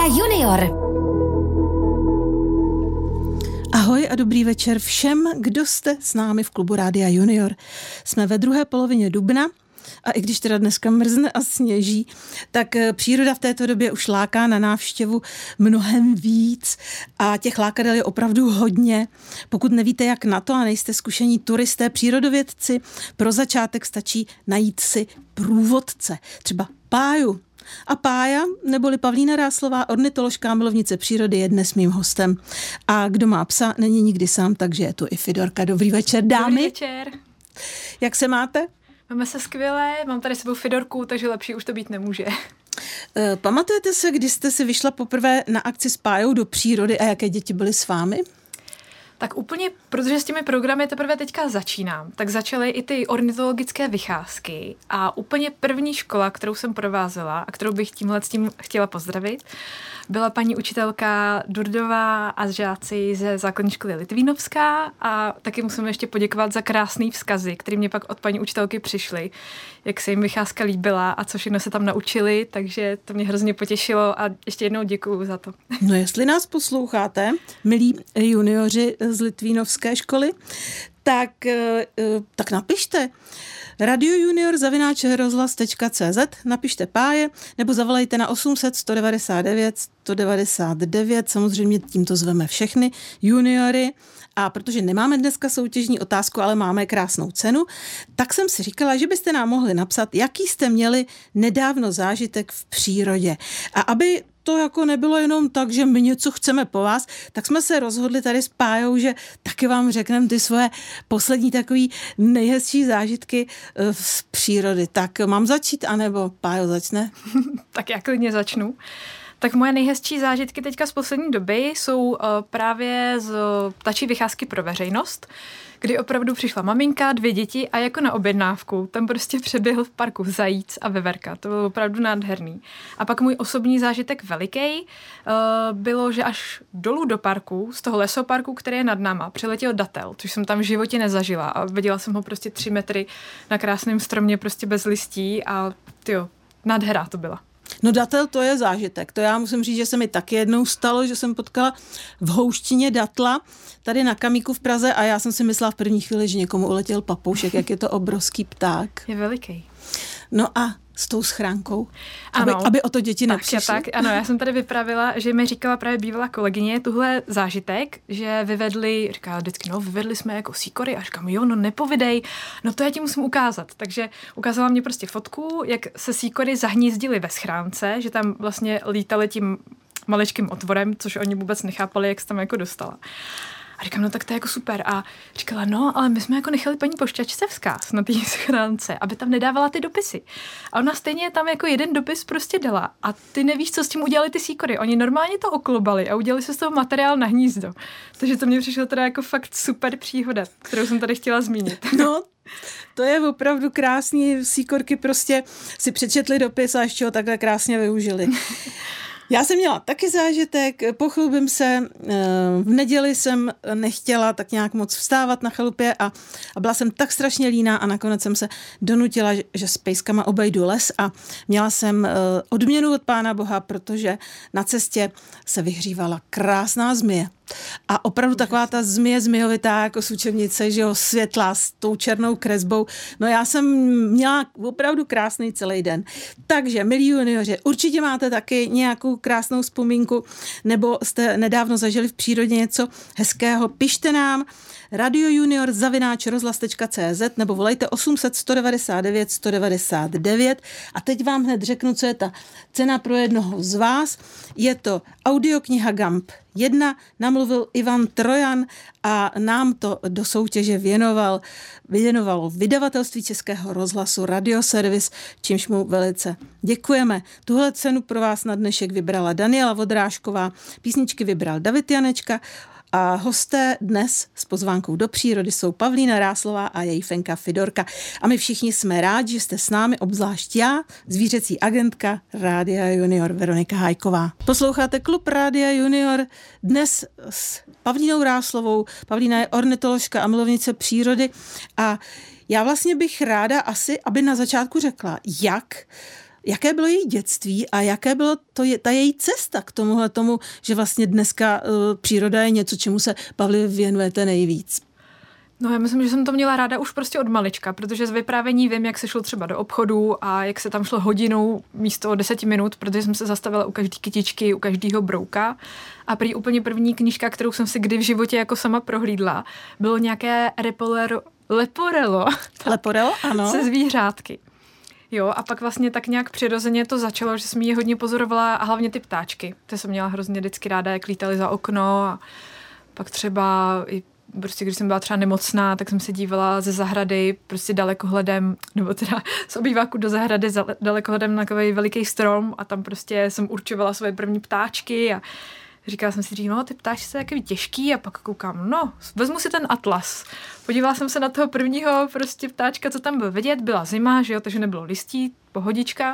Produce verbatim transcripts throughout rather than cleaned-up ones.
Rádia Junior. Ahoj a dobrý večer všem, kdo jste s námi v klubu Rádia Junior. Jsme ve druhé polovině dubna a i když teda dneska mrzne a sněží, tak příroda v této době už láká na návštěvu mnohem víc a těch lákadel je opravdu hodně. Pokud nevíte, jak na to a nejste zkušení turisté, přírodovědci, pro začátek stačí najít si průvodce, třeba Páju. A Pája, neboli Pavlína Ráslová, ornitoložka a milovnice přírody, je dnes mým hostem. A kdo má psa, není nikdy sám, takže je tu i Fidorka. Dobrý večer, dámy. Dobrý večer. Jak se máte? Máme se skvěle, mám tady s sebou Fidorku, takže lepší už to být nemůže. E, pamatujete se, kdy jste si vyšla poprvé na akci s Pájou do přírody a jaké děti byly s vámi? Tak úplně, protože s těmi programy teprve teďka začínám, tak začaly i ty ornitologické vycházky a úplně první škola, kterou jsem provázela a kterou bych tímhle s tím chtěla pozdravit, byla paní učitelka Durdová a žáci ze základní školy Litvínovská a taky musím ještě poděkovat za krásný vzkazy, které mě pak od paní učitelky přišly, jak se jim vycházka líbila a co všechno se tam naučili, takže to mě hrozně potěšilo a ještě jednou děkuju za to. No jestli nás posloucháte, milí junioři z Litvínovské školy, tak, tak napište radiojunior zavináč rozhlas tečka cé zet, napište Páje, nebo zavolejte na osm set sto devadesát devět sto devadesát devět, samozřejmě tímto zveme všechny juniory. A protože nemáme dneska soutěžní otázku, ale máme krásnou cenu, tak jsem si říkala, že byste nám mohli napsat, jaký jste měli nedávno zážitek v přírodě. A aby to jako nebylo jenom tak, že my něco chceme po vás, tak jsme se rozhodli tady s Pájou, že taky vám řekneme ty svoje poslední takový nejhezčí zážitky z přírody. Tak mám začít, anebo Pájo začne? Tak já klidně začnu. Tak moje nejhezčí zážitky teďka z poslední doby jsou uh, právě z ptačí vycházky pro veřejnost, kdy opravdu přišla maminka, dvě děti a jako na objednávku tam prostě přeběhl v parku zajíc a veverka. To bylo opravdu nádherný. A pak můj osobní zážitek veliký uh, bylo, že až dolů do parku, z toho lesoparku, který je nad náma, přiletěl datel, což jsem tam v životě nezažila a viděla jsem ho prostě tři metry na krásném stromě prostě bez listí a tyjo, nádhera to byla. No datel, to je zážitek. To já musím říct, že se mi taky jednou stalo, že jsem potkala v houštině datla tady na Kamíku v Praze a já jsem si myslela v první chvíli, že někomu uletěl papoušek, jak je to obrovský pták. Je veliký. No a s tou schránkou, ano, aby, aby o to děti tak, nepřišly. Tak, ano, já jsem tady vypravila, že mi říkala právě bývalá kolegyně tuhle zážitek, že vyvedli, říká vždycky, no vyvedli jsme jako síkory a říkám, jo, no nepovidej, no to já ti musím ukázat. Takže ukázala mě prostě fotku, jak se síkory zahnízdily ve schránce, že tam vlastně lítali tím maličkým otvorem, což oni vůbec nechápali, jak se tam jako dostala. A říkám, no tak to je jako super. A říkala, no, ale my jsme jako nechali paní pošťačce vzkaz na té schránce, aby tam nedávala ty dopisy. A ona stejně tam jako jeden dopis prostě dala. A ty nevíš, co s tím udělali ty síkory. Oni normálně to oklobali a udělali se z toho materiál na hnízdo. Takže to mě přišlo teda jako fakt super příhoda, kterou jsem tady chtěla zmínit. No, to je opravdu krásný. Síkorky prostě si přečetli dopis a ještě ho takhle krásně využili. Já jsem měla taky zážitek, pochlubím se, v neděli jsem nechtěla tak nějak moc vstávat na chalupě a, a byla jsem tak strašně líná a nakonec jsem se donutila, že s pejskama obejdu les a měla jsem odměnu od Pána Boha, protože na cestě se vyhřívala krásná zmije. A opravdu taková ta zmije zmijovitá jako z učebnice, že jo, světlá s tou černou kresbou. No já jsem měla opravdu krásný celý den. Takže, milí junioři, určitě máte taky nějakou krásnou vzpomínku nebo jste nedávno zažili v přírodě něco hezkého. Pište nám radiojunior zavináč rozhlas tečka cé zet nebo volejte osm set sto devadesát devět sto devadesát devět a teď vám hned řeknu, co je ta cena pro jednoho z vás. Je to audiokniha Gamp jedna, namluvil Ivan Trojan a nám to do soutěže věnoval, věnovalo vydavatelství Českého rozhlasu Radioservis, čímž mu velice děkujeme. Tuhle cenu pro vás na dnešek vybrala Daniela Vodrážková, písničky vybral David Janečka a hosté dnes s pozvánkou do přírody jsou Pavlína Ráslová a její fenka Fidorka. A my všichni jsme rádi, že jste s námi, obzvlášť já, zvířecí agentka Rádia Junior Veronika Hajková. Posloucháte klub Rádia Junior dnes s Pavlínou Ráslovou. Pavlína je ornitoložka a milovnice přírody a já vlastně bych ráda asi, aby na začátku řekla, jak jaké bylo její dětství a jaké bylo to je, ta její cesta k tomuhle tomu, že vlastně dneska uh, příroda je něco, čemu se, Pavli, věnujete nejvíc. No já myslím, že jsem to měla ráda už prostě od malička, protože z vyprávění vím, jak se šlo třeba do obchodu a jak se tam šlo hodinou místo deseti minut, protože jsem se zastavila u každé kytičky, u každého brouka. A prý úplně první knížka, kterou jsem si kdy v životě jako sama prohlídla, bylo nějaké Leporello. Leporello. Leporello, ano. Se zvířátky. Jo, a pak vlastně tak nějak přirozeně to začalo, že jsem je hodně pozorovala a hlavně ty ptáčky. To jsem měla hrozně vždycky ráda, jak lítali za okno a pak třeba i prostě když jsem byla třeba nemocná, tak jsem se dívala ze zahrady prostě dalekohledem, nebo teda z obýváku do zahrady dalekohledem na takový veliký strom a tam prostě jsem určovala svoje první ptáčky a říkala jsem si, no ty ptáčky jsou takový těžký a pak koukám, no vezmu si ten atlas. Podívala jsem se na toho prvního prostě ptáčka, co tam byl vidět, byla zima, že jo, takže nebylo listí, pohodička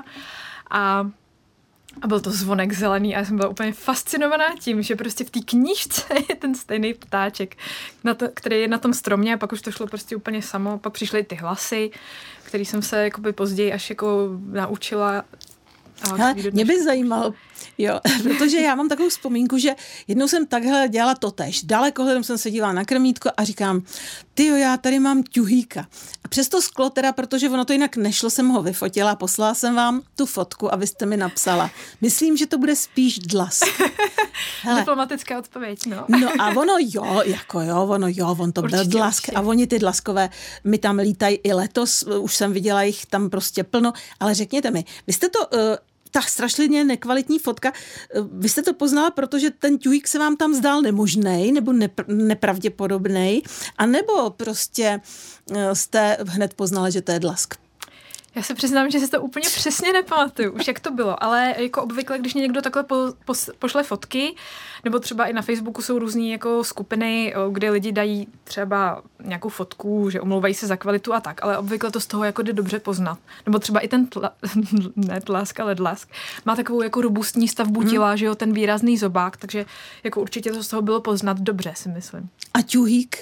a A byl to zvonek zelený a já jsem byla úplně fascinovaná tím, že prostě v té knížce je ten stejný ptáček, na to, který je na tom stromě a pak už to šlo prostě úplně samo. Pak přišly ty hlasy, který jsem se jakoby později až jako naučila. Hele, mě by zajímalo, jo, protože já mám takovou vzpomínku, že jednou jsem takhle dělala totéž. Dalekohledem jsem se dívala na krmítko a říkám, tyjo, já tady mám ťuhýka. A přes to sklo teda, protože ono to jinak nešlo, jsem ho vyfotila a poslala jsem vám tu fotku a vy jste mi napsala. Myslím, že to bude spíš dlask. Hele. Diplomatická odpověď, no. No a ono jo, jako jo, ono jo, on to určitě, byl dlask určitě. A oni ty dlaskové mi tam lítají i letos, už jsem viděla jich tam prostě plno, ale řekněte mi, vy jste to... Uh, ta strašlivě nekvalitní fotka. Vy jste to poznala, protože ten ťuhýk se vám tam zdál nemožnej nebo nepr- nepravděpodobnej, a nebo prostě jste hned poznala, že to je dlask? Já se přiznám, že si to úplně přesně nepamatuju, už jak to bylo, ale jako obvykle, když mě někdo takhle po, po, pošle fotky, nebo třeba i na Facebooku jsou různý jako skupiny, kde lidi dají třeba nějakou fotku, že omlouvají se za kvalitu a tak, ale obvykle to z toho jako jde dobře poznat. Nebo třeba i ten tla, ne tlask, ale dlask, má takovou jako robustní stavbu hmm. těla, že jo, ten výrazný zobák, takže jako určitě to z toho bylo poznat dobře, si myslím. A ťuhýk?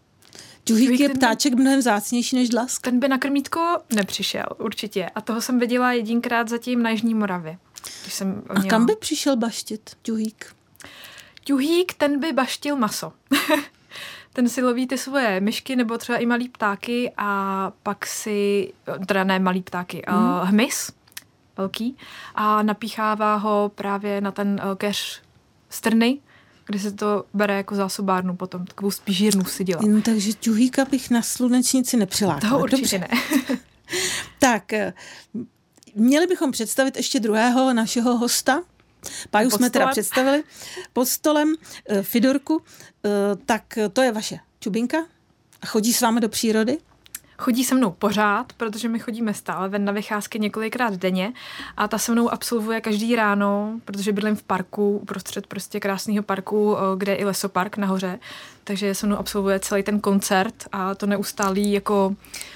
Ťuhýk je ptáček mnohem vzácnější než dlask. Ten by na krmítko nepřišel, určitě. A toho jsem viděla jedinkrát zatím na Jižní Moravě. Když jsem měla... A kam by přišel baštit ťuhýk? Ťuhýk, ten by baštil maso. Ten si loví ty svoje myšky nebo třeba i malý ptáky a pak si, teda ne malý ptáky, mm. uh, hmyz velký a napíchává ho právě na ten uh, keř strny, kde se to bere jako zásobárnu potom, takovou spíš žírnu si dělá. No, takže ťuhýka bych na slunečnici nepřilákala. Toho určitě ne. Tak, měli bychom představit ještě druhého našeho hosta. Páju jsme teda představili pod stolem, Fidorku. Tak to je vaše čubinka a chodí s vámi do přírody? Chodí se mnou pořád, protože my chodíme stále ven na vycházky několikrát denně a ta se mnou absolvuje každý ráno, protože bydlím v parku, uprostřed prostě krásného parku, kde je i lesopark nahoře, takže se mnou absolvuje celý ten koncert a to neustálý jako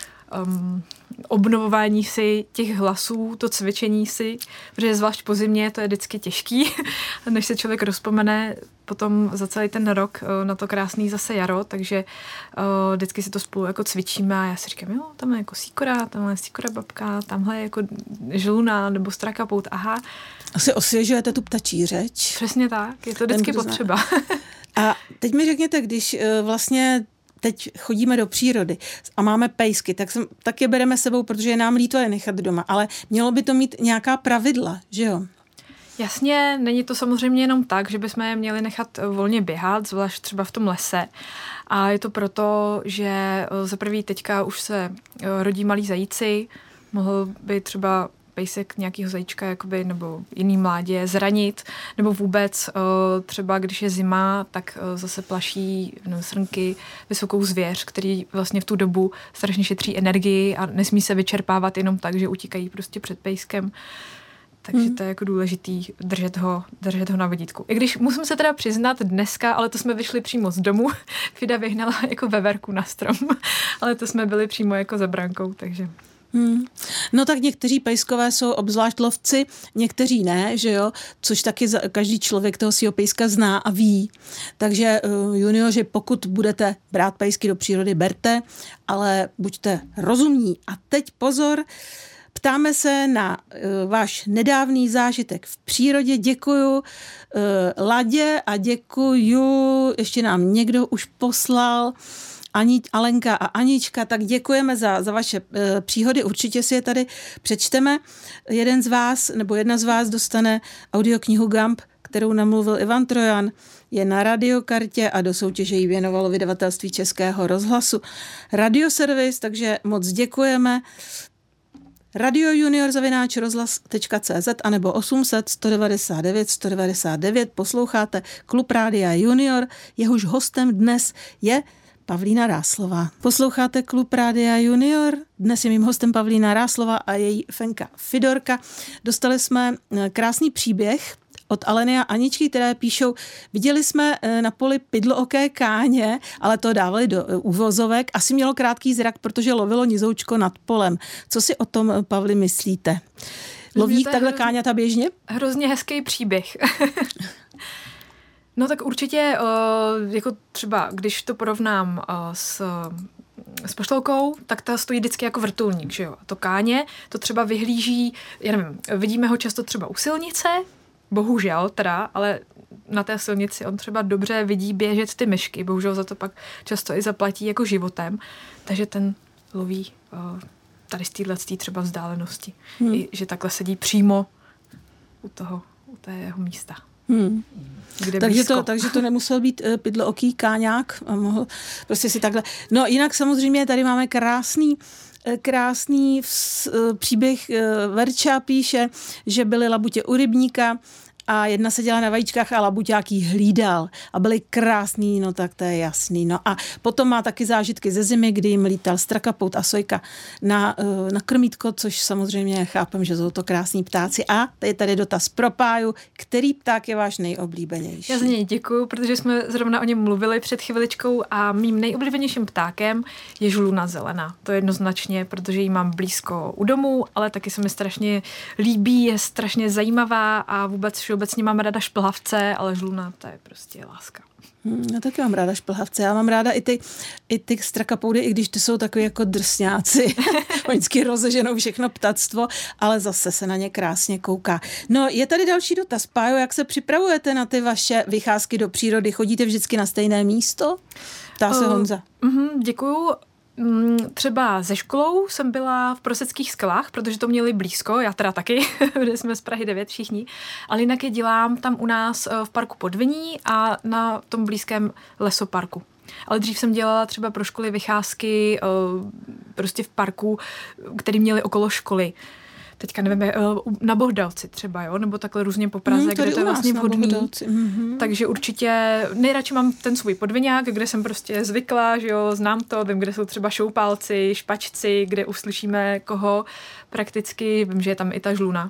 um, obnovování si těch hlasů, to cvičení si, protože zvlášť po zimě to je vždycky těžký, než se člověk rozpomene potom za celý ten rok na to krásný zase jaro, takže uh, vždycky si to spolu jako cvičíme a já si říkám, jo, tam je jako síkora, tamhle je síkora babka, tamhle je jako žluna nebo strakapout, aha. Asi osvěžujete tu ptačí řeč. Přesně tak, je to vždycky potřeba. A teď mi řekněte, když uh, vlastně teď chodíme do přírody a máme pejsky, tak, jsem, tak je bereme sebou, protože je nám líto je nechat doma, ale mělo by to mít nějaká pravidla, že jo? Jasně, není to samozřejmě jenom tak, že bychom je měli nechat volně běhat, zvlášť třeba v tom lese. A je to proto, že za prvý teďka už se rodí malí zajíci, mohl by třeba pejsek nějakého zajíčka jakoby, nebo jiný mládě zranit, nebo vůbec třeba když je zima, tak zase plaší no, srnky vysokou zvěř, který vlastně v tu dobu strašně šetří energii a nesmí se vyčerpávat jenom tak, že utíkají prostě před pejskem. Takže hmm. to je jako důležitý držet ho, držet ho na vodítku. I když musím se teda přiznat dneska, ale to jsme vyšli přímo z domu, Fida vyhnala jako veverku na strom, ale to jsme byli přímo jako za brankou, takže... Hmm. No tak někteří pejskové jsou obzvlášť lovci, někteří ne, že jo, což taky za, každý člověk toho svého pejska zná a ví. Takže uh, junioři, pokud budete brát pejsky do přírody, berte, ale buďte rozumní. A teď pozor, Ptáme se na uh, váš nedávný zážitek v přírodě. Děkuju uh, Ladě a děkuju, ještě nám někdo už poslal, Ani, Alenka a Anička, tak děkujeme za, za vaše e, příhody, určitě si je tady přečteme. Jeden z vás, nebo jedna z vás dostane audioknihu Gump, kterou namluvil Ivan Trojan, je na radiokartě a do soutěže ji věnovalo vydavatelství Českého rozhlasu Radioservis, takže moc děkujeme. radiojunior zavináč rozhlas tečka cé zet anebo osm set sto devadesát devět sto devadesát devět. Posloucháte Klub Rádia Junior, jehož hostem dnes je Pavlína Ráslová. Posloucháte Klub Rádia Junior. Dnes je mým hostem Pavlína Ráslová a její Fenka Fidorka. Dostali jsme krásný příběh od Aleny a Aničky, které píšou, viděli jsme na poli pidlooké káně, ale to dávali do uvozovek. Asi mělo krátký zrak, protože lovilo nizoučko nad polem. Co si o tom, Pavli, myslíte? Loví takhle hrozně, káňata běžně? Hrozně hezký příběh. No tak určitě, jako třeba, když to porovnám s, s poštolkou, tak ta stojí vždycky jako vrtulník, že jo? A to káně, to třeba vyhlíží, já nevím, vidíme ho často třeba u silnice, bohužel teda, ale na té silnici on třeba dobře vidí běžet ty myšky, bohužel za to pak často i zaplatí jako životem, takže ten loví tady z této třeba vzdálenosti, hmm. I, že takhle sedí přímo u toho, u tého místa. Hmm. Takže to, takže to nemusel být uh, pidlooký káňák a mohl prostě si takhle. No jinak samozřejmě tady máme krásný krásný vz, uh, příběh. uh, Verča píše, že byly labutě u rybníka a jedna seděla na vajíčkách a labuťák jí hlídal a byly krásný, no tak to je jasný. No a potom má taky zážitky ze zimy, kdy jim lítal strakapout a sojka na, na krmítko, což samozřejmě chápem, že jsou to krásní ptáci. A je tady dotaz pro Páju, který pták je váš nejoblíbenější? Já za něj děkuju, protože jsme zrovna o něm mluvili před chviličkou a mým nejoblíbenějším ptákem je žluna zelená. To je jednoznačně, protože ji mám blízko u domu, ale taky se mi strašně líbí, je strašně zajímavá a vůbec obecně mám ráda šplhavce, ale žluna, to je prostě láska. Hmm, já taky mám ráda šplhavce. Já mám ráda i ty, i ty strakapoudy, i když ty jsou takový jako drsňáci. Oni vždycky rozeženou všechno ptactvo, ale zase se na ně krásně kouká. No, je tady další dotaz. Pájo, jak se připravujete na ty vaše vycházky do přírody? Chodíte vždycky na stejné místo? Ptá se uh, Honza. Uh, děkuju. Třeba ze školou jsem byla v Proseckých skalách, protože to měli blízko, já teda taky, protože jsme z Prahy devět všichni, ale jinak je dělám tam u nás v parku Podviní a na tom blízkém lesoparku. Ale dřív jsem dělala třeba pro školy vycházky prostě v parku, který měli okolo školy. Teďka nevím, na Bohdalci třeba, jo, nebo takhle různě po Praze, hmm, kde to je vlastně vhodný. Mm-hmm. Takže určitě nejradši mám ten svůj podviňák, kde jsem prostě zvykla, že jo, znám to, vím, kde jsou třeba šoupálci, špačci, kde uslyšíme koho prakticky, vím, že je tam i ta žluna.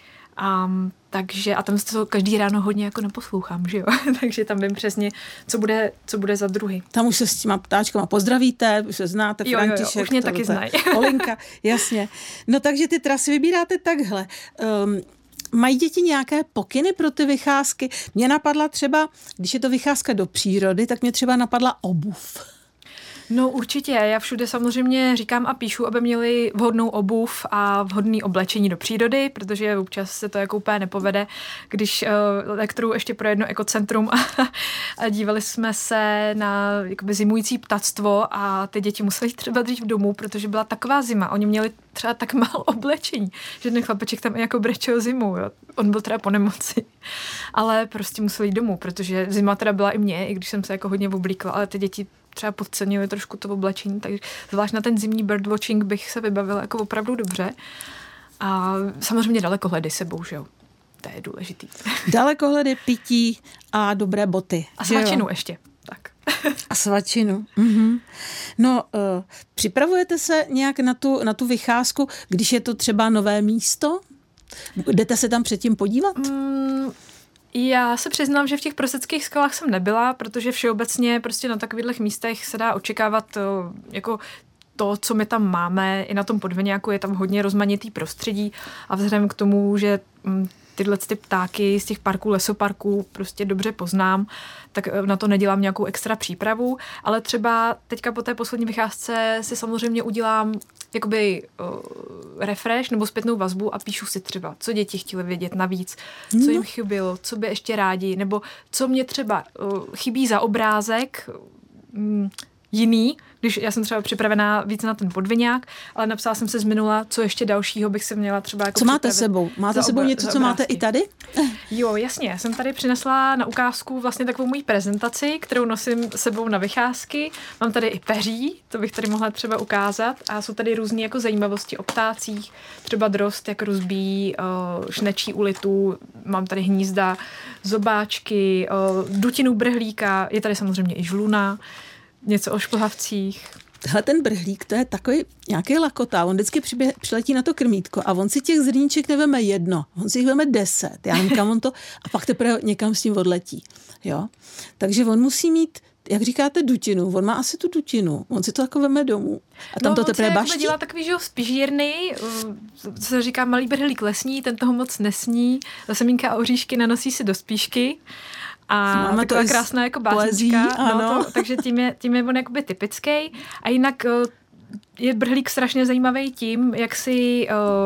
Um, takže, a tam se to každý ráno hodně jako neposlouchám, že jo, takže tam vím přesně, co bude, co bude za druhy. Tam už se s těma ptáčkama pozdravíte, už se znáte, jo, František. Jo, jo, už mě taky znají. Olinka, jasně. No takže ty trasy vybíráte takhle. Um, Mají děti nějaké pokyny pro ty vycházky? Mně napadla třeba, když je to vycházka do přírody, tak mě třeba napadla obuv. No určitě, já všude samozřejmě říkám a píšu, aby měli vhodnou obuv a vhodné oblečení do přírody, protože občas se to jako úplně nepovede, když uh, lektoru ještě pro jedno ekocentrum a, a dívali jsme se na jakoby zimující ptactvo a ty děti museli třeba dřív domů, protože byla taková zima, oni měli třeba tak málo oblečení, že ten chlapeček tam jako brečel zimu, jo. On byl teda po nemoci, ale prostě museli jít domů, protože zima teda byla i mě, i když jsem se jako hodně oblíkla, ale ty děti třeba podcenili trošku to oblečení, takže zvlášť na ten zimní birdwatching bych se vybavila jako opravdu dobře. A samozřejmě dalekohledy sebou, že jo. To je důležitý. Dalekohledy, pití a dobré boty. A svačinu ještě. Tak. A svačinu. Mhm. No, uh, připravujete se nějak na tu, na tu vycházku, když je to třeba nové místo? Jdete se tam předtím podívat? Mm, Já se přiznám, že v těch Proseckých skalách jsem nebyla, protože všeobecně prostě na takových místech se dá očekávat to, jako to, co my tam máme, i na tom Podviňáku je tam hodně rozmanitý prostředí a vzhledem k tomu, že tyhle ty ptáky z těch parků, lesoparků prostě dobře poznám, tak na to nedělám nějakou extra přípravu, ale třeba teďka po té poslední vycházce si samozřejmě udělám jakoby uh, refresh nebo zpětnou vazbu a píšu si třeba, co děti chtěly vědět navíc, co jim chybělo, co by ještě rádi, nebo co mě třeba uh, chybí za obrázek um, jiný, když já jsem třeba připravená víc na ten podviňák, ale napsala jsem se z minula, co ještě dalšího bych se měla třeba jako co máte sebou? Máte sebou něco, co máte i tady? Jo, jasně. Já jsem tady přinesla na ukázku vlastně takovou moji prezentaci, kterou nosím sebou na vycházky. Mám tady i peří, to bych tady mohla třeba ukázat. A jsou tady různé jako zajímavosti o ptácích, třeba drost, jak rozbíjí šnečí ulitu. Mám tady hnízda, zobáčky, dutinu brhlíka, je tady samozřejmě i žluna, něco o šplhavcích. Hele, ten brhlík, to je takový nějaký lakota, on vždycky přibě, přiletí na to krmítko a on si těch zrníček neveme jedno, on si jich veme deset, já nevím, kam on to, a pak teprve někam s tím odletí, jo. Takže on musí mít, jak říkáte, dutinu, on má asi tu dutinu, on si to jako veme domů a tam no, to teprve baští. No, on dělá takový, že jo, spižírny, co se říká malý brhlík lesní, ten toho moc nesní, semínka a oříšky nanosí si do spíšky. A máme taková krásná jako básnička, no, to, takže tím je, tím je on jakoby typický. A jinak je brhlík strašně zajímavý tím, jak si,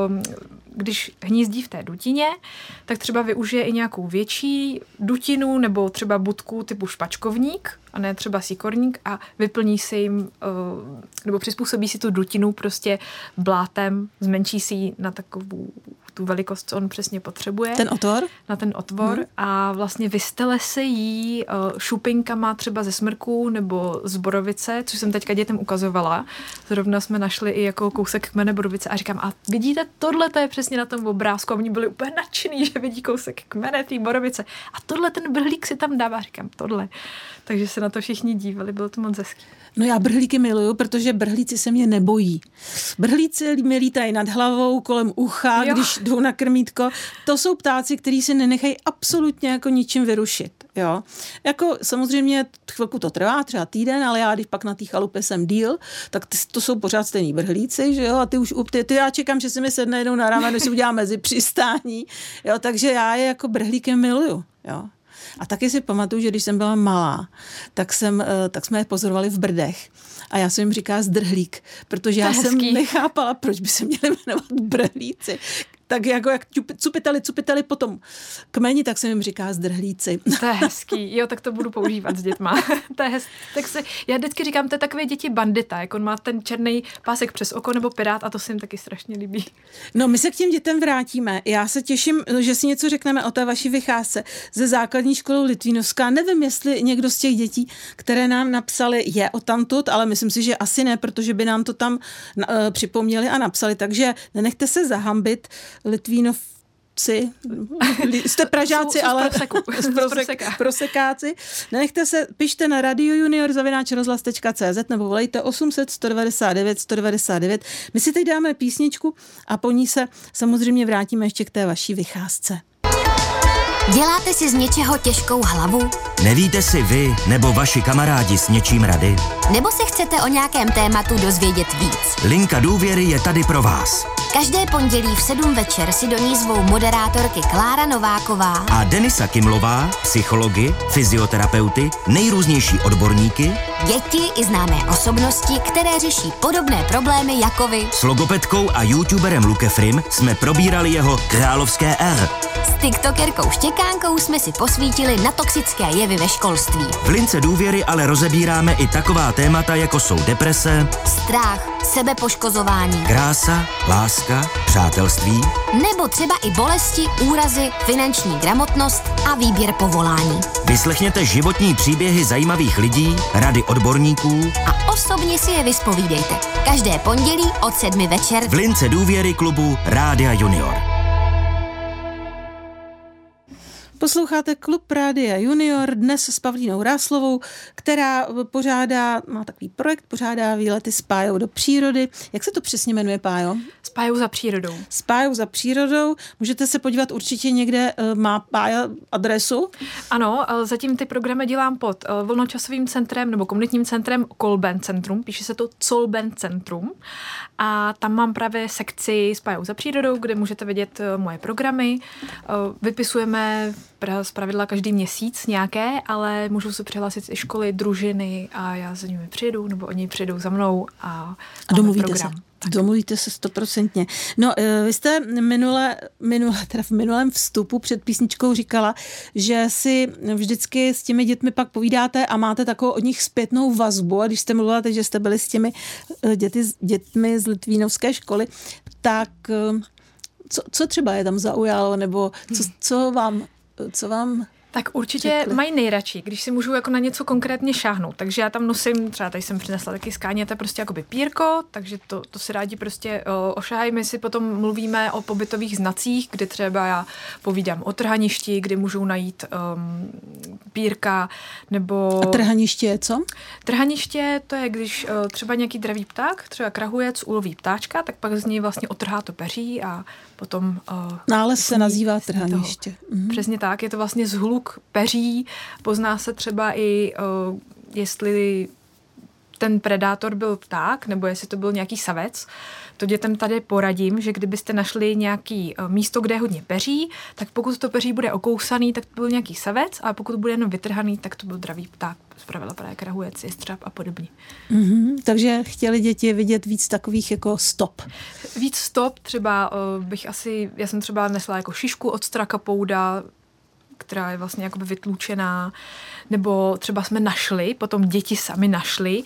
když hnízdí v té dutině, tak třeba využije i nějakou větší dutinu nebo třeba budku typu špačkovník, a ne třeba síkorník a vyplní si jim, nebo přizpůsobí si tu dutinu prostě blátem, zmenší si ji na takovou tu velikost, co on přesně potřebuje. Ten otvor? Na ten otvor hmm. a vlastně vystele se jí uh, šupinkama třeba ze smrku nebo z borovice, což jsem teďka dětem ukazovala. Zrovna jsme našli i jako kousek kmene borovice a říkám, a vidíte, tohle to je přesně na tom obrázku a oni byli úplně nadšený, že vidí kousek kmene té borovice a tohle ten brhlík si tam dává, říkám, tohle. Takže se na to všichni dívali, bylo to moc hezký. No já brhlíky miluju, protože brhlíci se mě nebojí. Brhlíci mi lítají nad hlavou, kolem ucha, jo. Když jdou na krmítko. To jsou ptáci, kteří se nenechají absolutně jako ničím vyrušit. Jo? Jako samozřejmě chvilku to trvá, třeba týden, ale já když pak na té chalupě jsem díl, tak ty, to jsou pořád stejný brhlíci, že jo, a ty už, ty, ty já čekám, že se mi sedne jednou na rámen, než si udělá mezi přistání, jo, takže já je jako brhlíkem miluju, jo. A taky si pamatuju, že když jsem byla malá, tak, jsem, tak jsme je pozorovali v Brdech. A já jsem jim říkala zdrhlík, protože já jsem nechápala, proč by se měli jmenovat brhlíci. Tak jako jak cupitali, cupitali potom kmeni, tak jsem jim říká zdrhlíci. To je hezký. Jo, tak to budu používat s dětma. To je hezký. Tak se, já vždycky říkám, to je takové děti bandita, jak on má ten černý pásek přes oko nebo pirát a to se jim taky strašně líbí. No, my se k těm dětem vrátíme. Já se těším, že si něco řekneme o té vaší vycházce ze základní školy Litvínovská. Nevím, jestli někdo z těch dětí, které nám napsali, je odtamtud, ale myslím si, že asi ne, protože by nám to tam uh, připomněli a napsali. Takže nenechte se zahambit. Litvínovci, jste Pražáci, jsou, ale z prosek, prosekáci. Nenechte se, pište na radio junior zavináč rozhlas tečka cé zet nebo volejte osm set sto devadesát devět sto devadesát devět. My si teď dáme písničku a po ní se samozřejmě vrátíme ještě k té vaší vycházce. Děláte si z něčeho těžkou hlavu? Nevíte si vy nebo vaši kamarádi s něčím rady? Nebo se chcete o nějakém tématu dozvědět víc? Linka důvěry je tady pro vás. Každé pondělí v sedm večer si do ní zvou moderátorky Klára Nováková a Denisa Kimlová, psychologi, fyzioterapeuty, nejrůznější odborníky, děti i známé osobnosti, které řeší podobné problémy jako vy. S logopedkou a youtuberem Luke Frim jsme probírali jeho královské R. S tiktokerkou Štěkánkou jsme si posvítili na toxické jevy ve školství. V Lince důvěry ale rozebíráme i taková témata, jako jsou deprese, strach, sebepoškozování, krása, láska, přátelství, nebo třeba i bolesti, úrazy, finanční gramotnost a výběr povolání. Vyslechněte životní příběhy zajímavých lidí, rady odborníků a osobně si je vyspovídejte. Každé pondělí od sedmi večer v Lince důvěry klubu Rádia Junior. Posloucháte Klub Rádia Junior dnes s Pavlínou Ráslovou, která pořádá, má takový projekt, pořádá výlety s Pájou do přírody. Jak se to přesně jmenuje, Pájo? S Pájou za přírodou. S Pájou za přírodou. Můžete se podívat určitě někde, má Pája adresu? Ano, zatím ty programy dělám pod volnočasovým centrem nebo komunitním centrem Kolben centrum, píše se to Colben centrum a tam mám právě sekci s Pájou za přírodou, kde můžete vidět moje programy. Vypisujeme zpravidla každý měsíc nějaké, ale můžou se přihlásit i školy, družiny a já za nimi přijedu, nebo oni přijedou za mnou a, a domluvíte program. se. Tak. Domluvíte se stoprocentně. No, vy jste minule, minule, teda v minulém vstupu před písničkou říkala, že si vždycky s těmi dětmi pak povídáte a máte takovou od nich zpětnou vazbu. A když jste mluvila teď, že jste byli s těmi děti, dětmi z Litvínovské školy, tak co, co třeba je tam zaujalo, nebo co, co vám... Co vám tak určitě řekli? Mají nejradši, když si můžu jako na něco konkrétně šáhnout. Takže já tam nosím, třeba tady jsem přinesla taky skáněte prostě jakoby pírko, takže to, to si rádi prostě o, ošahají. My si potom mluvíme o pobytových znacích, kdy třeba já povídám o trhaništi, kdy můžou najít um, pírka, nebo... A trhaniště je co? Trhaniště to je, když uh, třeba nějaký dravý pták, třeba krahujec uloví ptáčka, tak pak z něj vlastně otrhá to peří a potom... Uh, Nález se nazývá trhaniště. Mhm. Přesně tak, je to vlastně zhluk peří, pozná se třeba i, uh, jestli ten predátor byl pták, nebo jestli to byl nějaký savec. To dětem tady poradím, že kdybyste našli nějaký uh, místo, kde je hodně peří, tak pokud to peří bude okousaný, tak to byl nějaký savec, a pokud bude jenom vytrhaný, tak to byl dravý pták. Zpravidla právě krahujec, jestřáb a podobně. Mm-hmm, takže chtěli děti vidět víc takových jako stop. Víc stop, třeba uh, bych asi, já jsem třeba nesla jako šišku od strakapouda, která je vlastně jakoby vytlučená, nebo třeba jsme našli, potom děti sami našli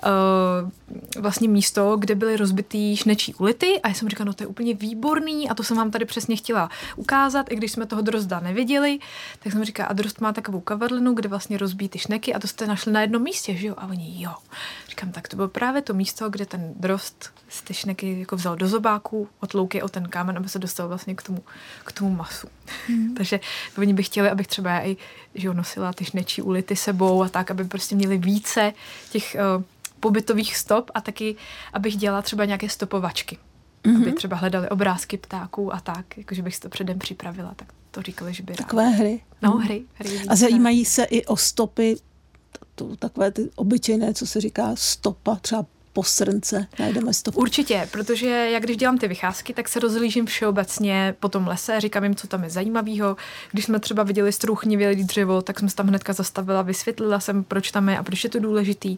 uh, vlastně místo, kde byly rozbitý šnečí ulity a já jsem říkala, no to je úplně výborný a to jsem vám tady přesně chtěla ukázat, i když jsme toho drozda neviděli, tak jsem říkala, a drozd má takovou kavadlinu, kde vlastně rozbíjí ty šneky a to jste našli na jednom místě, že jo? A oni jo. Říkám, tak to bylo právě to místo, kde ten drozd z ty šneky jako vzal do zobáku, otlouk je o ten kámen, aby se dostal vlastně k tomu, k tomu masu. Hmm. Takže oni by chtěli, abych třeba já i že jo, nosila ty šnečí ulity sebou a tak, aby prostě měli více těch uh, pobytových stop a taky, abych dělala třeba nějaké stopovačky. Mm-hmm. Aby třeba hledali obrázky ptáků a tak, jakože bych si to předem připravila, tak to říkali, že by rád. Takové hry. No, hry. hry a zajímají se i o stopy, to, takové ty obyčejné, co se říká stopa, třeba po srnce najdeme stopu. Určitě, protože jak když dělám ty vycházky, tak se rozhlížím všeobecně po tom lese, říkám jim, co tam je zajímavého. Když jsme třeba viděli struchnivělý dřevo, tak jsem se tam hnedka zastavila, vysvětlila jsem, proč tam je a proč je to důležitý.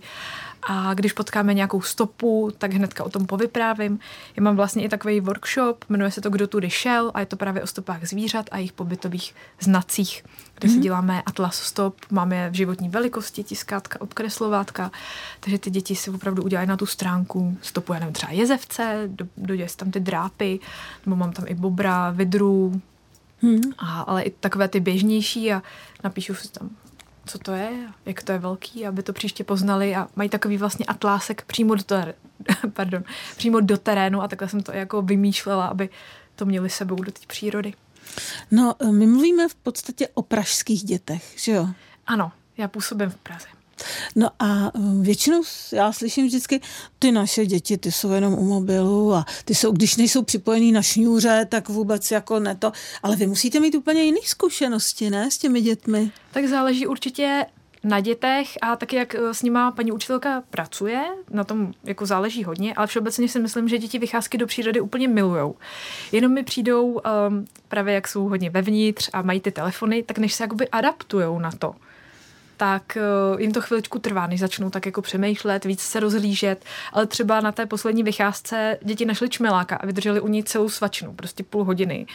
A když potkáme nějakou stopu, tak hnedka o tom povyprávím. Já mám vlastně i takový workshop, jmenuje se to Kdo tudy šel a je to právě o stopách zvířat a jejich pobytových znacích, kde mm-hmm. si děláme atlas stop, máme v životní velikosti, tiskátka, obkreslovátka, takže ty děti si opravdu udělají na tu stránku stopu, já nevím, třeba jezevce, do, dodělají tam ty drápy, nebo mám tam i bobra, vidru, mm. a, ale i takové ty běžnější a napíšu si tam, co to je, jak to je velký, aby to příště poznali a mají takový vlastně atlásek přímo do, ter- pardon, přímo do terénu a takhle jsem to jako vymýšlela, aby to měli sebou do té přírody. No, my mluvíme v podstatě o pražských dětech, že jo? Ano, já působím v Praze. No a většinou já slyším vždycky, ty naše děti, ty jsou jenom u mobilu a ty jsou, když nejsou připojený na šňůře, tak vůbec jako ne to. Ale vy musíte mít úplně jiné zkušenosti, ne, s těmi dětmi? Tak záleží určitě na dětech a taky, jak s nima paní učitelka pracuje, na tom jako záleží hodně, ale všeobecně si myslím, že děti vycházky do přírody úplně milujou. Jenom mi přijdou um, právě jak jsou hodně vevnitř a mají ty telefony, tak než se jakoby adaptujou na to, tak uh, jim to chviličku trvá, než začnou tak jako přemýšlet, víc se rozhlížet, ale třeba na té poslední vycházce děti našli čmeláka a vydrželi u ní celou svačinu, prostě půl hodiny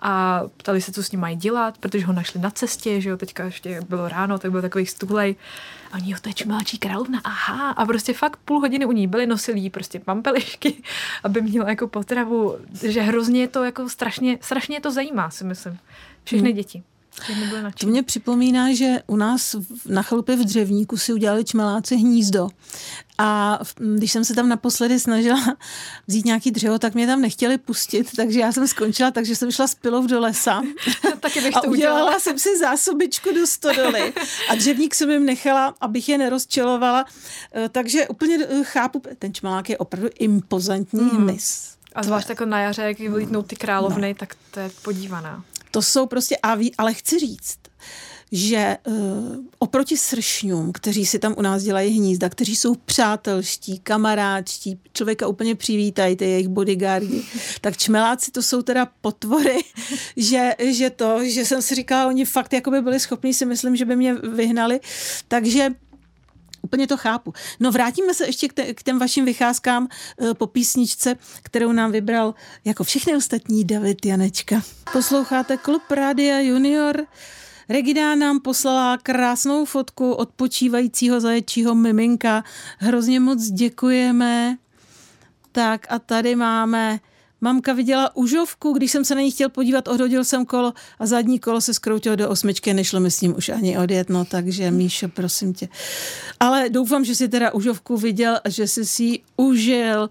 a ptali se, co s ním mají dělat, protože ho našli na cestě, že jo, teďka ještě bylo ráno, tak byl takový stuhlej a oni, jo, to je čmeláčí královna, aha, a prostě fakt půl hodiny u ní byli, nosili jí prostě pampelišky, aby měla jako potravu, že hrozně je to jako strašně, strašně to zajímá, si myslím, všechny hmm. děti. To mě připomíná, že u nás na chalupě v Dřevníku si udělali čmeláci hnízdo. A když jsem se tam naposledy snažila vzít nějaký dřevo, tak mě tam nechtěli pustit, takže já jsem skončila, takže jsem šla s pilou do lesa. Taky bych to a udělala. udělala jsem si zásobičku do stodoly. A dřevník jsem jim nechala, abych je nerozčelovala. Takže úplně chápu, ten čmelák je opravdu impozantní hmm. hmyz. A zvlášť jako na jaře, jak vylítnou ty královny, no. tak to je podívaná. To jsou prostě aví, ale chci říct, že uh, oproti sršňům, kteří si tam u nás dělají hnízda, kteří jsou přátelští, kamarádští, člověka úplně přivítají, ty jejich bodyguardi, tak čmeláci to jsou teda potvory, že, že to, že jsem si říkala, oni fakt jakoby byli schopní, si myslím, že by mě vyhnali, takže úplně to chápu. No vrátíme se ještě k, te, k těm vašim vycházkám e, po písničce, kterou nám vybral jako všechny ostatní David Janečka. Posloucháte Klub Rádia Junior. Regina nám poslala krásnou fotku odpočívajícího zaječího miminka. Hrozně moc děkujeme. Tak a tady máme... Mamka viděla užovku, když jsem se na ní chtěl podívat, odhodil jsem kolo a zadní kolo se skroutilo do osmičky, nešlo mi s ním už ani odjet, no takže Míšo, prosím tě. Ale doufám, že si teda užovku viděl a že jsi si ji užil.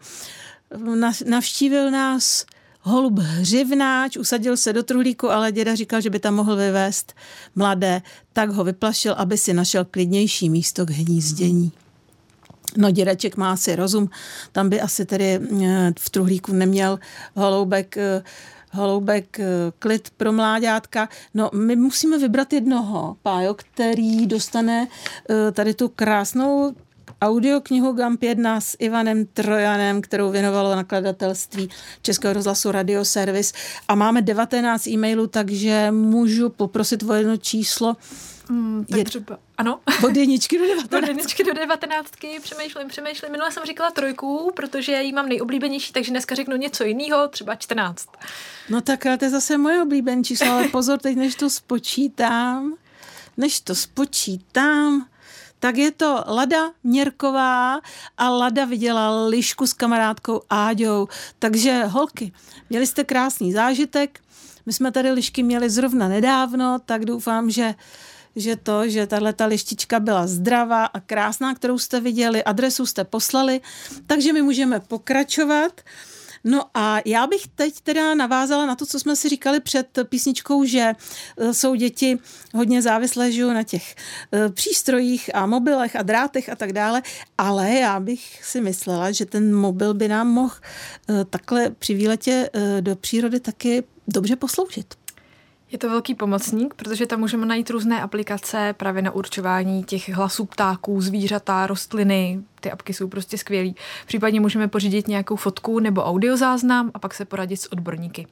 Navštívil nás holub hřivnáč, usadil se do truhlíku, ale děda říkal, že by tam mohl vyvést mladé, tak ho vyplašil, aby si našel klidnější místo k hnízdění. No, dědeček má asi rozum, tam by asi tedy v truhlíku neměl holoubek, holoubek klid pro mláďátka. No, my musíme vybrat jednoho, Pájo, který dostane tady tu krásnou audioknihu Gamp jedna s Ivanem Trojanem, kterou věnovalo nakladatelství Českého rozhlasu Radioservis. A máme devatenáct e-mailů, takže můžu poprosit o jedno číslo. Hmm, tak je, třeba, ano. Od jedničky do devatenáctky. Od jedničky do devatenáctky, přemýšlím, přemýšlím. Minule jsem říkala trojku, protože ji mám nejoblíbenější, takže dneska řeknu něco jiného, třeba čtrnáct. No tak, ale to je zase moje oblíbené číslo, ale pozor, teď než to spočítám, než to spočítám, tak je to Lada Měrková a Lada viděla lišku s kamarádkou Áďou. Takže holky, měli jste krásný zážitek, my jsme tady lišky měli zrovna nedávno, tak doufám, že že to, že tahleta lištička byla zdravá a krásná, kterou jste viděli, adresu jste poslali, takže my můžeme pokračovat. No a já bych teď teda navázala na to, co jsme si říkali před písničkou, že jsou děti hodně závislé, žijou na těch přístrojích a mobilech a drátech a tak dále, ale já bych si myslela, že ten mobil by nám mohl takhle při výletě do přírody taky dobře posloužit. Je to velký pomocník, protože tam můžeme najít různé aplikace právě na určování těch hlasů ptáků, zvířata, rostliny. Ty apky jsou prostě skvělý. Případně můžeme pořídit nějakou fotku nebo audiozáznam a pak se poradit s odborníky.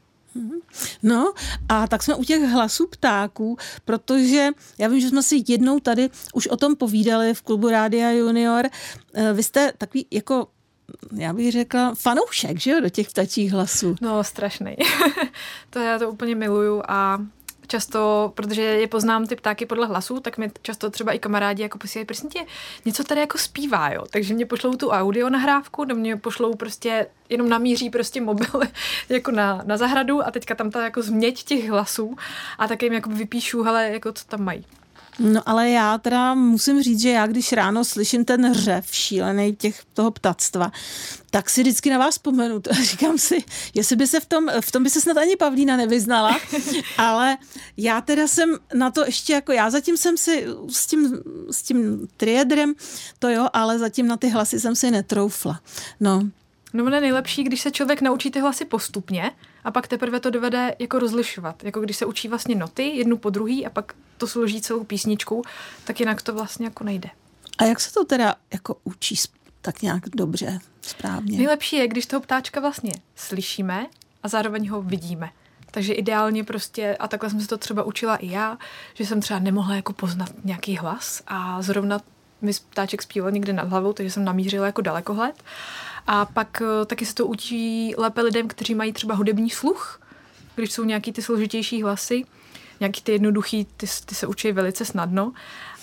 No a tak jsme u těch hlasů ptáků, protože já vím, že jsme si jednou tady už o tom povídali v klubu Rádia Junior. Vy jste takový jako... já bych řekla, fanoušek, že jo, do těch ptačích hlasů. No, strašnej. To já to úplně miluju a často, protože je poznám ty ptáky podle hlasů, tak mi často třeba i kamarádi jako posílají, prosím tě, něco tady jako zpívá, jo. Takže mě pošlou tu audio nahrávku, do mě pošlou prostě, jenom namíří prostě mobil jako na, na zahradu a teďka tam ta jako změť těch hlasů a také jim jako vypíšu, hele, jako co tam mají. No ale já teda musím říct, že já když ráno slyším ten řev šílený těch toho ptactva, tak si vždycky na vás vzpomenu. Říkám si, jestli by se v tom, v tom by se snad ani Pavlína nevyznala, ale já teda jsem na to ještě jako, já zatím jsem si s tím, s tím triedrem, to jo, ale zatím na ty hlasy jsem si netroufla. No. No ono je nejlepší, když se člověk naučí ty hlasy postupně a pak teprve to dovede jako rozlišovat. Jako když se učí vlastně noty jednu po druhý a pak to složí celou písničku, tak jinak to vlastně jako nejde. A jak se to teda jako učí tak nějak dobře, správně? Nejlepší je, když toho ptáčka vlastně slyšíme a zároveň ho vidíme. Takže ideálně prostě, a takhle jsem se to třeba učila i já, že jsem třeba nemohla jako poznat nějaký hlas a zrovna mi ptáček zpíval někde nad hlavou, takže jsem namířila jako dalekohled. A pak taky se to učí lépe lidem, kteří mají třeba hudební sluch, když jsou nějaký ty složitější hlasy, nějaký ty jednoduchý, ty, ty se učí velice snadno.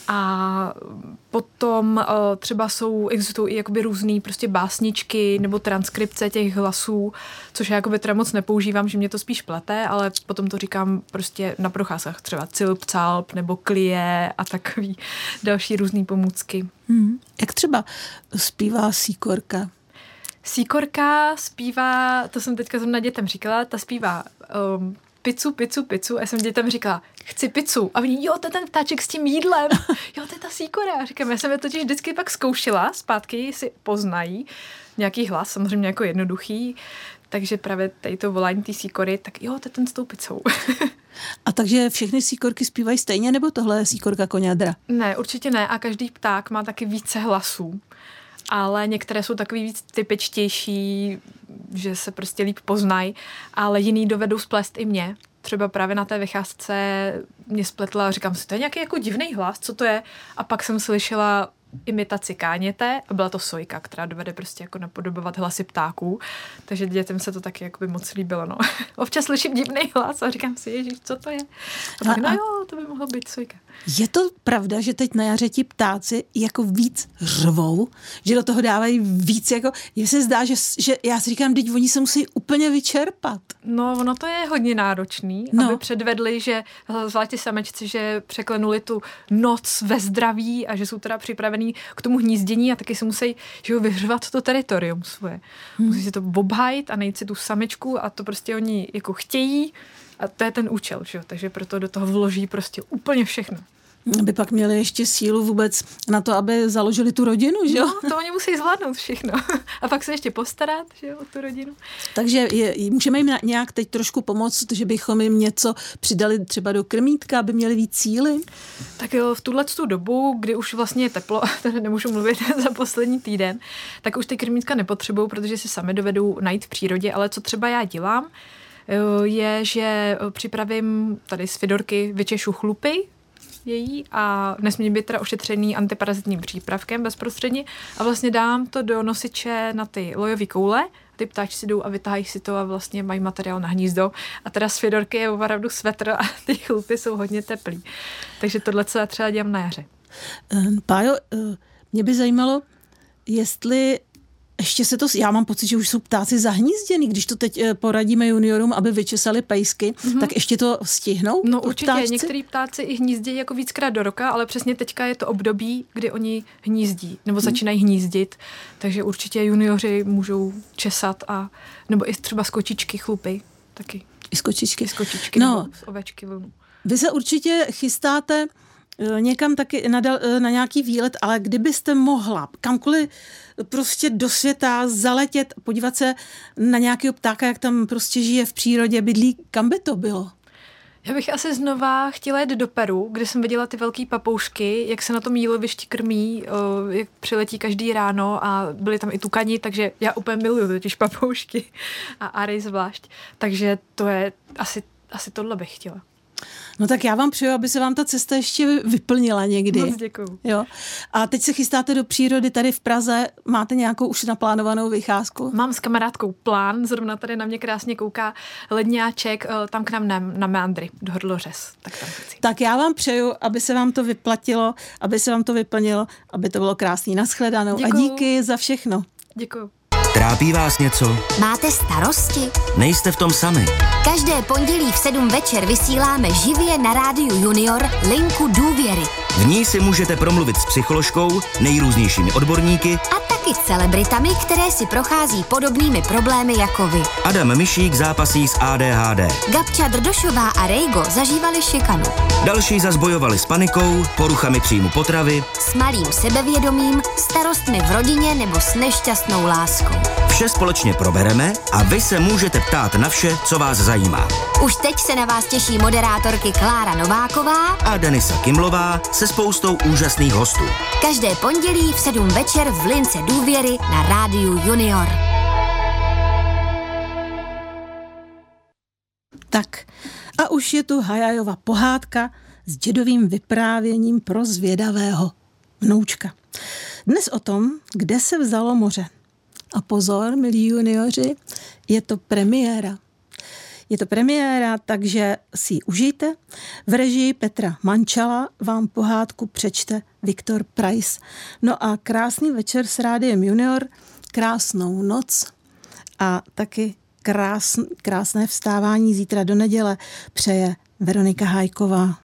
A potom uh, třeba jsou, existují i jakoby různý prostě básničky nebo transkripce těch hlasů, což já jakoby teda moc nepoužívám, že mě to spíš plete, ale potom to říkám prostě na procházkách, třeba cilp, calp nebo klie a takový další různý pomůcky. Hmm. Jak třeba zpívá síkorka? Síkorka zpívá, to jsem teďka zrovna dětem říkala, ta zpívá um, pizzu, pizzu, pizzu. A já jsem dětem říkala, chci pizzu. A oni, jo, to je ten ptáček s tím jídlem. Jo, to je ta síkora. A říkám, já jsem je totiž vždycky pak zkoušela, zpátky si poznají nějaký hlas, samozřejmě jako jednoduchý. Takže právě tady to volání té síkory, tak jo, to je ten s tou pizzou. A takže všechny síkorky zpívají stejně, nebo tohle je síkorka koňadra? Ne, určitě ne. A každý pták má taky více hlasů. Ale některé jsou takový víc typičtější, že se prostě líp poznají, ale jiný dovedou splést i mě. Třeba právě na té vycházce mě spletla, říkám si, to je nějaký jako divný hlas, co to je? A pak jsem slyšela imitaci káněte a byla to sojka, která dovede prostě jako napodobovat hlasy ptáků. Takže dětem se to taky jakoby moc líbilo. No. Občas slyším divný hlas a říkám si, ježiš, co to je? A tak, a, no jo, to by mohlo být sojka. Je to pravda, že teď na jaře ti ptáci jako víc řvou, že do toho dávají víc, jako, je se zdá, že, že já si říkám, teď oni se musí úplně vyčerpat. No, ono to je hodně náročný, no. Aby předvedli, že zvlášť samečci, že překlenuli tu noc ve zdraví a že jsou teda připravený k tomu hnízdění a taky se musí, že jo, vyhřvat to teritorium svoje. Hmm. Musí si to obhájit a najít si tu samečku a to prostě oni jako chtějí a to je ten účel, že jo, takže proto do toho vloží prostě úplně všechno. Aby pak měli ještě sílu vůbec na to, aby založili tu rodinu, že jo? No, to oni musí zvládnout všechno. A pak se ještě postarat, že jo, o tu rodinu. Takže je, můžeme jim nějak teď trošku pomoct, že bychom jim něco přidali třeba do krmítka, aby měli víc síly? Tak jo, v tuhletu dobu, kdy už vlastně je teplo, tady nemůžu mluvit za poslední týden, tak už ty krmítka nepotřebují, protože si sami dovedou najít v přírodě, ale co třeba já dělám, je, že připravím tady z fidorky, vyčešu chlupy její a nesmí být teda ošetřený antiparazitním přípravkem bezprostředně a vlastně dám to do nosiče na ty lojové koule, ty ptáči si jdou a vytáhají si to a vlastně mají materiál na hnízdo a teda z fidorky je opravdu svetr a ty chlupy jsou hodně teplý. Takže tohle, co já třeba dělám na jaře. Pájo, mě by zajímalo, jestli ještě se to, já mám pocit, že už jsou ptáci zahnízděný, když to teď poradíme juniorům, aby vyčesali pejsky, mm-hmm. tak ještě to stihnou? No určitě, ptáčci? Některý ptáci i hnízdí jako víckrát do roka, ale přesně teďka je to období, kdy oni hnízdí, nebo začínají hnízdit, takže určitě junioři můžou česat a, nebo i třeba z kočičky chlupy taky. I z kočičky? I z kočičky, no, nebo z ovečky vlnu. Vy se určitě chystáte někam taky na, na nějaký výlet, ale kdybyste mohla kamkoliv prostě do světa zaletět, podívat se na nějakého ptáka, jak tam prostě žije v přírodě, bydlí, kam by to bylo? Já bych asi znova chtěla jít do Peru, kde jsem viděla ty velký papoušky, jak se na tom jílovišti krmí, jak přiletí každý ráno a byly tam i tukani, takže já úplně miluju totiž papoušky a ary zvlášť. Takže to je asi, asi tohle bych chtěla. No tak já vám přeju, aby se vám ta cesta ještě vyplnila někdy. Moc děkuju. Jo. A teď se chystáte do přírody tady v Praze. Máte nějakou už naplánovanou vycházku? Mám s kamarádkou plán. Zrovna tady na mě krásně kouká ledňáček tam k nám na, na meandry, do Hrdlořez. Tak tam chci. Tak já vám přeju, aby se vám to vyplatilo, aby se vám to vyplnilo, aby to bylo krásný. Naschledanou. Děkuju. A díky za všechno. Děkuju. Trápí vás něco? Máte starosti? Nejste v tom sami. Každé pondělí v sedm večer vysíláme živě na rádiu Junior linku důvěry. V ní si můžete promluvit s psycholožkou, nejrůznějšími odborníky a taky s celebritami, které si prochází podobnými problémy jako vy. Adam Mišík zápasí s A D H D. Gabča Drdošová a Rejgo zažívali šikanu. Další zas bojovali s panikou, poruchami příjmu potravy, s malým sebevědomím, starostmi v rodině nebo s nešťastnou láskou. Vše společně probereme a vy se můžete ptát na vše, co vás zajímá. Už teď se na vás těší moderátorky Klára Nováková a Denisa Kimlová se spoustou úžasných hostů. Každé pondělí v sedm večer v lince důvěry na rádiu Junior. Tak a už je tu Hajajova pohádka s dědovým vyprávěním pro zvědavého vnoučka. Dnes o tom, kde se vzalo moře. A pozor, milí junioři, je to premiéra. Je to premiéra, takže si ji užijte. V režii Petra Mančala vám pohádku přečte Viktor Preiss. No a krásný večer s Rádiem Junior, krásnou noc a taky krásn, krásné vstávání zítra do neděle přeje Veronika Hájková.